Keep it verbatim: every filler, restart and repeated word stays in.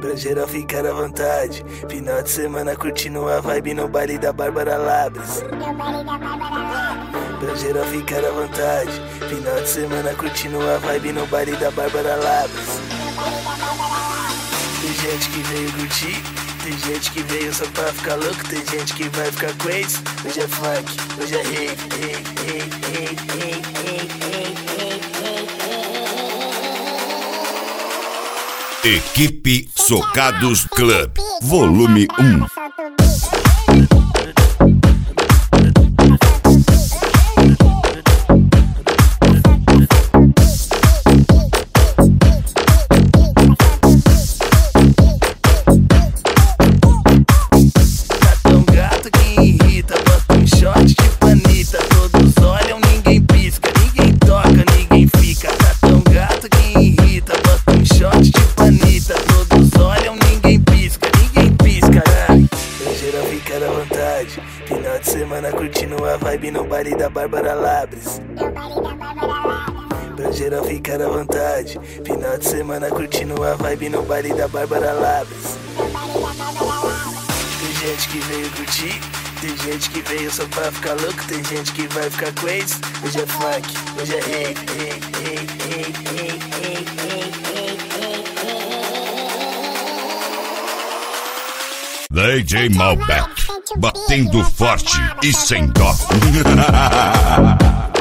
Pra geral ficar à vontade. Final de semana curtindo a vibe no baile da Bárbara Labres. Pra geral ficar à vontade. Final de semana curtindo a vibe no baile da Bárbara Labres. Tem gente que veio curtir, tem gente que veio só pra ficar louco, tem gente que vai ficar crazy. Hoje é funk, hoje é rave, rave, rave, rave, rave, rave, rave, rave. Equipe Socados Club, volume um. Final de semana curtindo a vibe no baile da Bárbara Labres. Pra geral ficar à vontade. Final de semana curtindo a vibe no baile da Bárbara Labres. Tem gente que veio curtir, tem gente que veio só pra ficar louco, tem gente que vai ficar crazy. Hoje é funk, hoje é rave, rave, rave, rave, rave, rave, rave, rave. D J Malbec, batendo forte e sem dó.